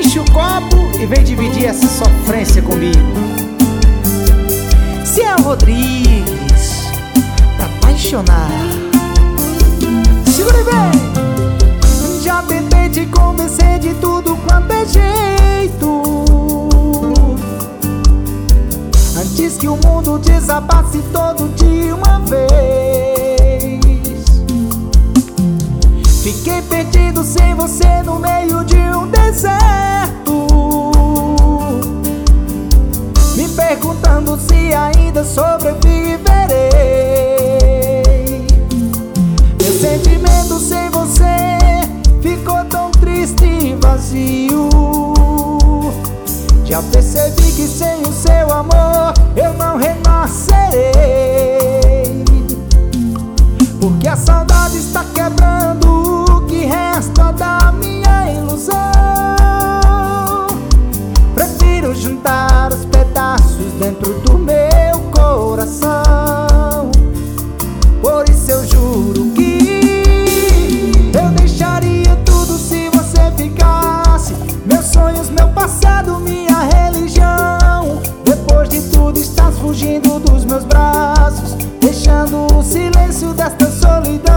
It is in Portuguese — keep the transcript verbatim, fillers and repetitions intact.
Enche o copo e vem dividir essa sofrência comigo. Cian Rodrigues, pra apaixonar. Segura e vem! Já tentei te convencer de tudo quanto é jeito, antes que o mundo desabasse todo de uma vez. Fiquei perdido sem você no meio de um deserto, me perguntando se ainda sobreviverei. Meu sentimento sem você ficou tão triste e vazio. Já percebi que sem o seu amor eu não renascerei, porque a saudade está quebrando o que resta da minha ilusão. Prefiro juntar os pedaços dentro do meu coração. Por isso eu juro que eu deixaria tudo se você ficasse. Meus sonhos, meu passado, minha religião. Depois de tudo estás fugindo dos meus braços, deixando o silêncio desta solidão.